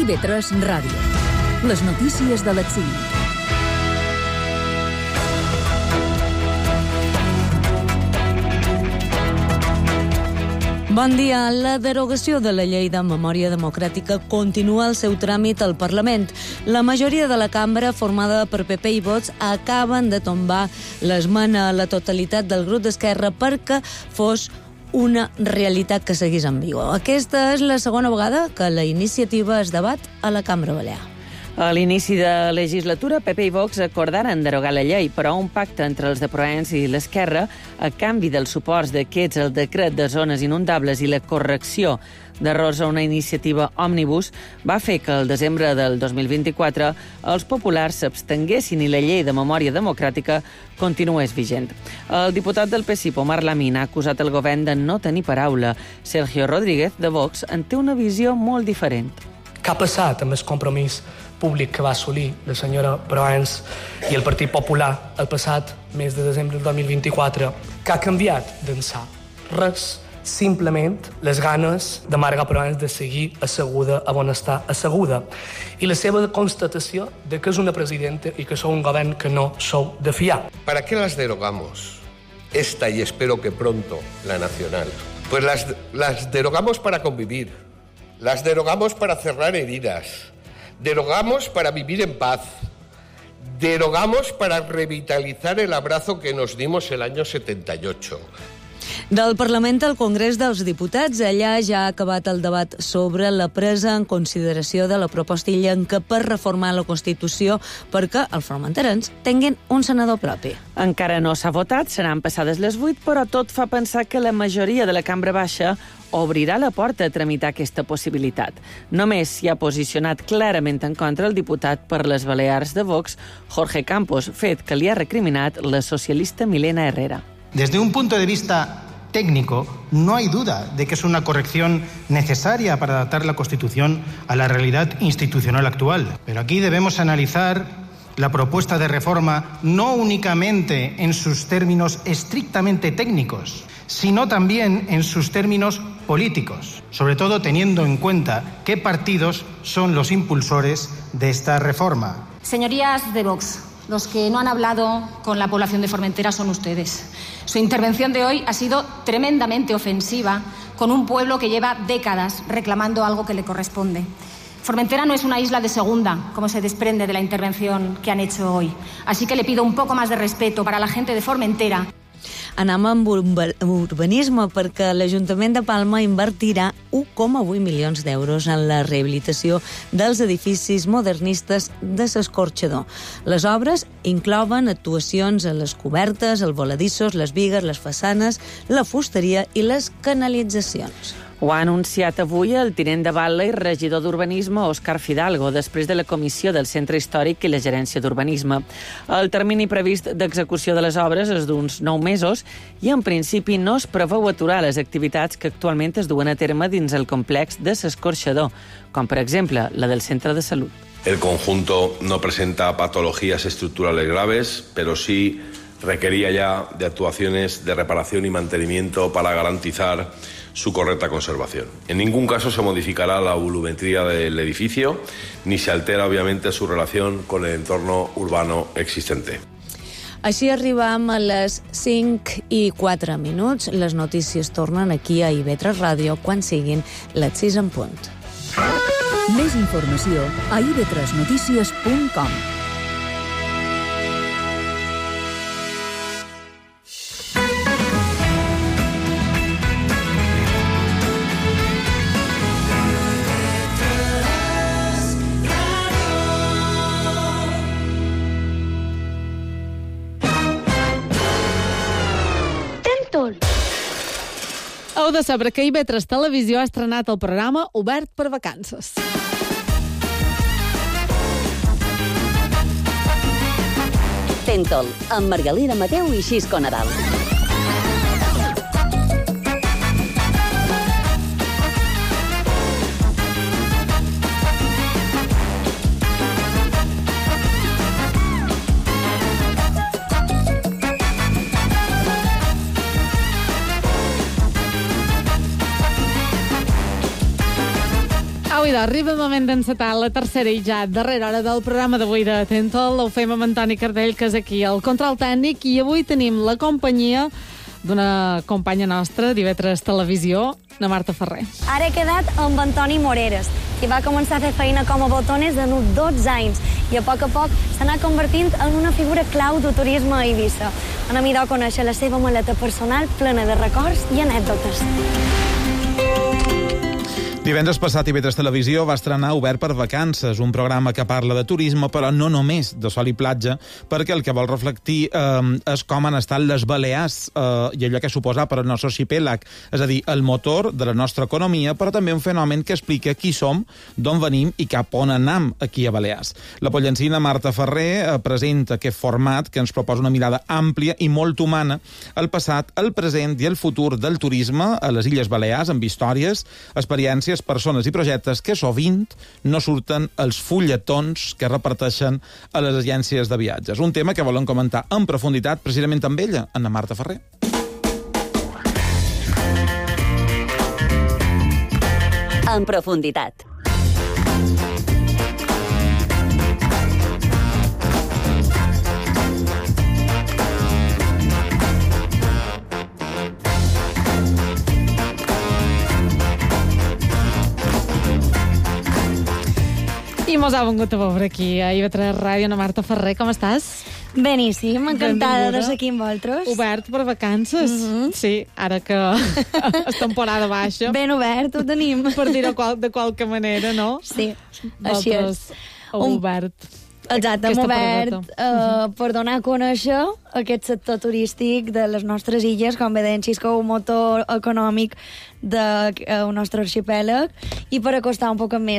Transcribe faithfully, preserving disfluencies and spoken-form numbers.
I V tres Ràdio. Les notícies de l'exili. Bon dia. La derogació de la llei de memòria democràtica continua el seu tràmit al Parlament. La majoria de la cambra, formada per P P i Vox, acaben de tombar l'esmena a la totalitat del grup d'Esquerra perquè fos una realitat que seguís en vigor. Aquesta és la segona vegada que la iniciativa es debat a la Cambra Balear. A l'inici de legislatura, P P i Vox acordaren derogar la llei, però un pacte entre els de Proens i l'Esquerra, a canvi dels suports d'aquests al decret de zones inundables i la correcció d'errors a una iniciativa òmnibus, va fer que el desembre del dos mil vint-i-quatre els populars s'abstenguessin i la llei de memòria democràtica continués vigent. El diputat del P S I, Omar Lamín, ha acusat el govern de no tenir paraula. Sergio Rodríguez, de Vox, en té una visió molt diferent. Què ha passat amb el compromís públic que va assolir la senyora Proens i el Partit Popular el passat mes de desembre del dos mil vint-i-quatre? Què ha canviat d'ençà? Res. Simplement les ganes de Marga Proens de seguir asseguda a on està asseguda i la seva constatació de que és una presidenta i que sou un govern que no sou de fiar. ¿Para qué las derogamos? Esta y espero que pronto la nacional. Pues las, las derogamos para convivir, las derogamos para cerrar heridas, derogamos para vivir en paz, derogamos para revitalizar el abrazo que nos dimos el año setenta y ocho. Del Parlament al Congrés dels Diputats, allà ja ha acabat el debat sobre la presa en consideració de la proposta illenca per reformar la Constitució perquè els formenterans tinguin un senador propi. Encara no s'ha votat, seran passades les vuit, però tot fa pensar que la majoria de la cambra baixa obrirà la porta a tramitar aquesta possibilitat. Només s'hi ha posicionat clarament en contra el diputat per les Balears de Vox, Jorge Campos, fet que li ha recriminat la socialista Milena Herrera. Desde un punto de vista técnico, no hay duda de que es una corrección necesaria para adaptar la Constitución a la realidad institucional actual. Pero aquí debemos analizar la propuesta de reforma no únicamente en sus términos estrictamente técnicos, sino también en sus términos políticos, sobre todo teniendo en cuenta qué partidos son los impulsores de esta reforma. Señorías de Vox, los que no han hablado con la población de Formentera son ustedes. Su intervención de hoy ha sido tremendamente ofensiva con un pueblo que lleva décadas reclamando algo que le corresponde. Formentera no es una isla de segunda, como se desprende de la intervención que han hecho hoy. Así que le pido un poco más de respeto para la gente de Formentera. Anem amb urbanisme perquè l'Ajuntament de Palma invertirà u coma vuit milions d'euros en la rehabilitació dels edificis modernistes de l'Escorxador. Les obres inclouen actuacions a les cobertes, els voladissos, les bigues, les façanes, la fusteria i les canalitzacions. Ho ha anunciat avui el tinent de batlle i regidor d'Urbanisme, Òscar Fidalgo, després de la comissió del Centre Històric i la Gerència d'Urbanisme. El termini previst d'execució de les obres és d'uns nou mesos i, en principi, no es preveu aturar les activitats que actualment es duen a terme dins el complex de l'Escorxador, com, per exemple, la del Centre de Salut. El conjunto no presenta patologías estructurales graves, pero sí requería ya de actuaciones de reparación y mantenimiento para garantizar su correcta conservación. En ningún caso se modificará la volumetría del edificio, ni se altera, obviamente, su relación con el entorno urbano existente. Així arribam a les cinc i quatre minuts. Les notícies tornen aquí a I V tres Ràdio quan siguin les sis en punt. Més informació a i v tres notícies punt com. Heu de saber que I V tres Televisió ha estrenat el programa Obert per Vacances. Tentol, amb Margalida Mateu i Xisco Nadal. Au, idò, arriba el moment d'encetar la tercera i ja darrera hora del programa d'avui de Tentol. Ho fem amb Antoni Cardell, que és aquí al control tècnic, i avui tenim la companyia d'una companya nostra d'I V tres Televisió, la Marta Ferrer. Ara he quedat amb Antoni Moreres, que va començar a fer feina com a botones de dotze anys i a poc a poc s'ha anat convertint en una figura clau del turisme a Eivissa. Anem a conèixer la seva maleta personal plena de records i anècdotes. Divendres passat I V tres Televisió va estrenar Obert per Vacances, un programa que parla de turisme, però no només de sol i platja, perquè el que vol reflectir eh, és com han estat les Balears eh, i allò que suposa per al nostre arxipèlag, és a dir, el motor de la nostra economia, però també un fenomen que explica qui som, d'on venim i cap on anam aquí a Balears. La pollencina Marta Ferrer eh, presenta aquest format que ens proposa una mirada àmplia i molt humana al passat, el present i el futur del turisme a les Illes Balears, amb històries, experiències, persones i projectes que sovint no surten als fulletons que reparteixen a les agències de viatges. Un tema que volem comentar en profunditat precisament amb ella, Anna Marta Ferrer. En profunditat. I mos ha vengut a veure aquí a I V tres Ràdio, Ana Marta Ferrer, com estàs? Beníssim, encantada Benvinguda. de ser aquí amb vosaltres. Obert per vacances. Mm -hmm. Sí, ara que és temporada baixa. Ben obert, ho tenim. Per dir-ho qual, de qualque manera, no? Sí, així és. Obert. Exacte, hem obert uh, per donar a conèixer aquest sector turístic de les nostres illes, com bé deien, que un motor econòmic del nostre arxipèlag, i per acostar un poc més